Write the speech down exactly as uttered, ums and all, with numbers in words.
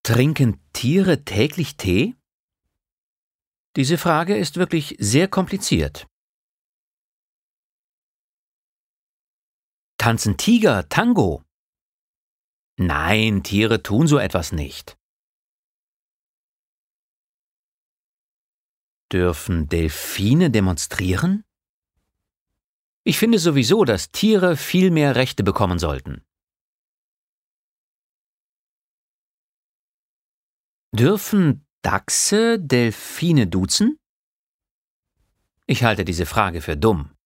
Trinken Tiere täglich Tee? Diese Frage ist wirklich sehr kompliziert. Tanzen Tiger Tango? Nein, Tiere tun so etwas nicht. Dürfen Delfine demonstrieren? Ich finde sowieso, dass Tiere viel mehr Rechte bekommen sollten. Dürfen Dachse Delfine duzen? Ich halte diese Frage für dumm.